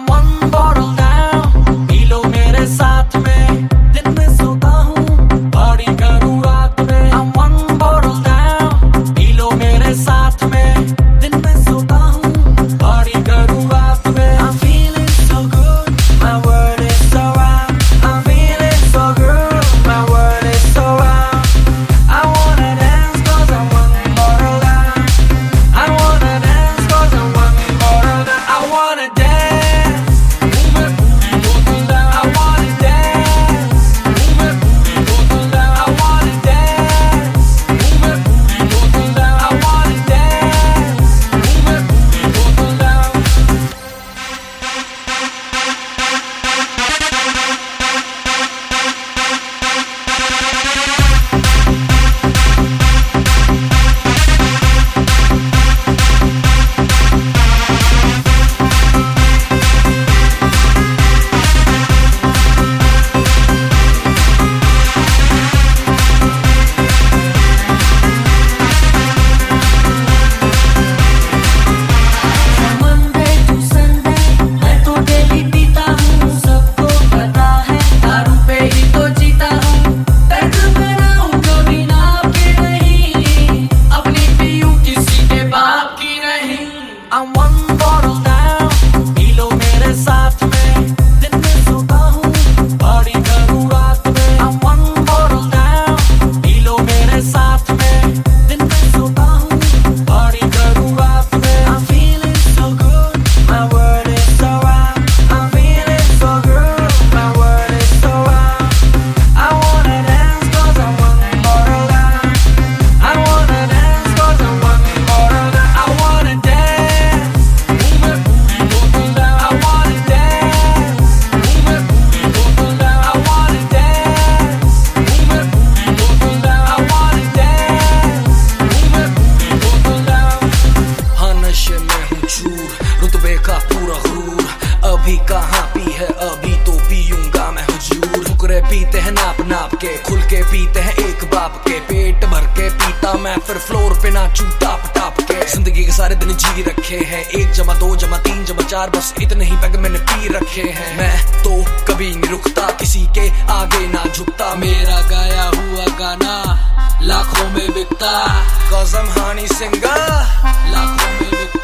one bottle down, पी लो मेरे साथ में, दिन में सोता हूँ, पार्टी करूँ रात में। I'm one bottle down, पी लो मेरे साथ में, दिन में सोता हूँ, पार्टी करूँ रात में। I'm feeling so good, my word is so right. I'm feeling so good, my word is so right. I wanna dance 'cause I'm one bottle down. I wanna dance 'cause I'm one bottle down. I wanna dance, move my booty bottle down. I wanna dance, move my booty bottle down. I wanna dance, move my booty bottle down. I wanna dance, move my booty bottle down. Monday to Sunday, मैं तो daily पीता हूँ, सबको पता है, दारू पे ही तो जीता हूँ। दर्द में ना हूँ कभी नाप के नहीं, अपनी पीऊँ किसी के बाप की नहीं। I'm one bottle down, पी लो मेरे साथ में, दिन में सोता हूँ, पार्टी करूँ रात में। I'm one bottle down, पी लो मेरे साथ में, दिन में सोता हूँ, पार्टी करूँ रात में। I'm feeling so good, my word is so right. I'm feeling so good, my word is so right. I wanna dance 'cause I'm one bottle down. I wanna dance 'cause I'm one bottle down. I wanna dance, move my booty bottle down. I wanna dance, move my booty bottle down. I wanna dance, move my booty bottle down. I wanna dance, move my booty bottle down. हाँ नशे में हूँ चूर, रुतबे का पूरा गुरूर, अभी कहाँ P है, अभी तो पीऊंगा मैं हुजूर। फुकरे पीते हैं नाप नाप के, खुल के पीते हैं एक बाप के, पेट भर के पीता मैं फिर फ्लोर पे नाचू टाप टाप के। जिंदगी के सारे दिन जी रखे हैं, 1 जमा 2 जमा 3 जमा 4, बस इतने ही पैग मैंने पी रखे हैं। मैं तो कभी नहीं रुकता, किसी के आगे ना झुकता, मेरा गाया हुआ गाना लाखों में बिकता। 'Cause I'm honey singer, लाखों में बिकता।